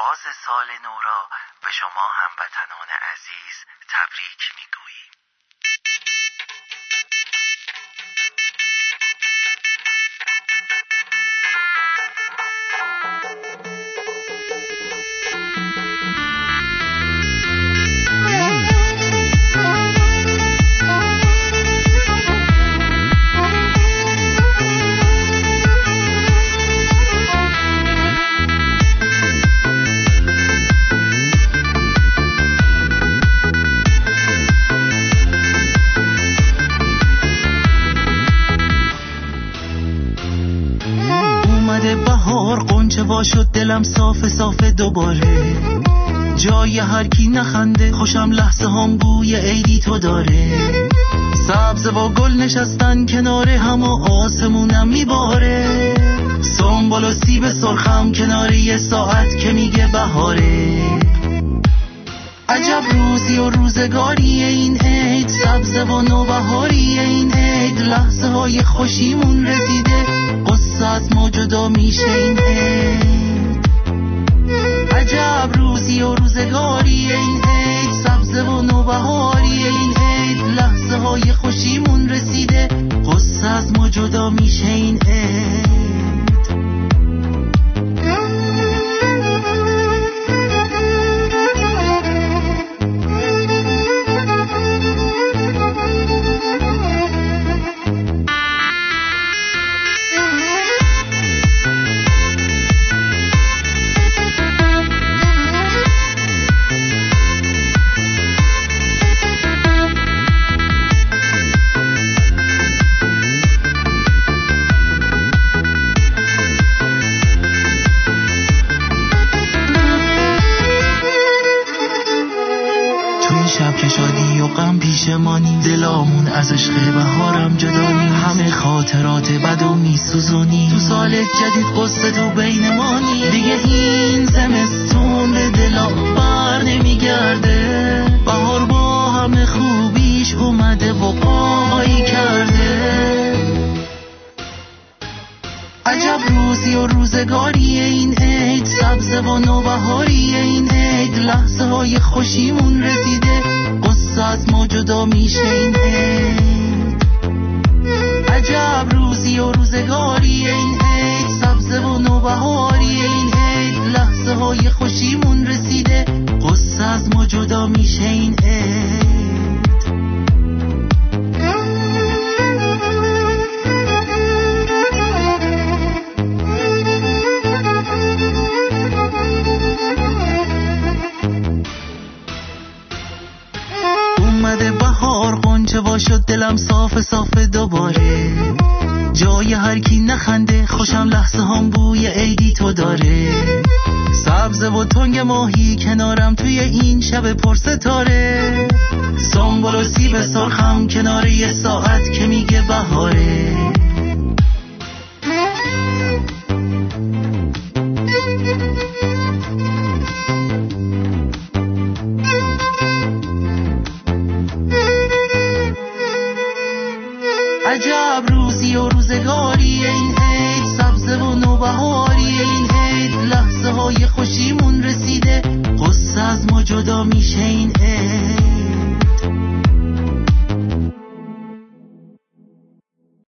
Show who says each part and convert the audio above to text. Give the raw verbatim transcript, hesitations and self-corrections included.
Speaker 1: آغاز سال نو را به شما هموطنان عزیز تبریک میگوییم.
Speaker 2: بهار قنچه وا شد دلم صاف صاف دوباره، جای هر کی نخنده خوشم لحظه هم بوی عیدی تو داره. سبز و گل نشستن کنار هم و آسمونم میباره، سنبل و سیب سرخم کنار یه ساعت که میگه بهاره. عجب روزی و روزگاری این عید، سبز و نوبهاری این عید، لحظه های خوشیمون رسیده، قصه از ما جدا میشه این عید. عجب روزی و روزگاری این عید، سبز و نوبهاری این عید، لحظه های خوشیمون رسیده، قصه از ما جدا میشه این عید. شب که شادی و غم پیشمانی، دلامون از عشق بهارم جدا نی، همه خاطرات بدو میسوزونی، تو سال جدید قصه تو بینمانی. دیگه این زمستون به دلا بر نمیگرده، بهار با همه خوبیش اومده و پای کرده. عجب روزی و روزگاری این عید، سبز و نوبهاری این عید، لحظه های خوشیمون رسیده، قصه از ما جدا میشه این عید. عجب روزی و روزگاری این عید، سبز و نوبهاری این عید، لحظه های خوشیمون رسیده، قصه از ما جدا میشه این عید. اومده بهار قنچه وا شد دلم صاف صاف دوباره، جای هر کی نخنده خوشم لحظه هم بوی عیدی تو داره. سبز و تنگ ماهی کنارم توی این شب پر ستاره، سنبل و سیب سرخم کنار یه ساعت که میگه بهاره. عجب روزی و روزگاری این عید، سبز و نوبهاری این عید، لحظه های خوشیمون رسیده، قصه از ما جدا میشه این عید.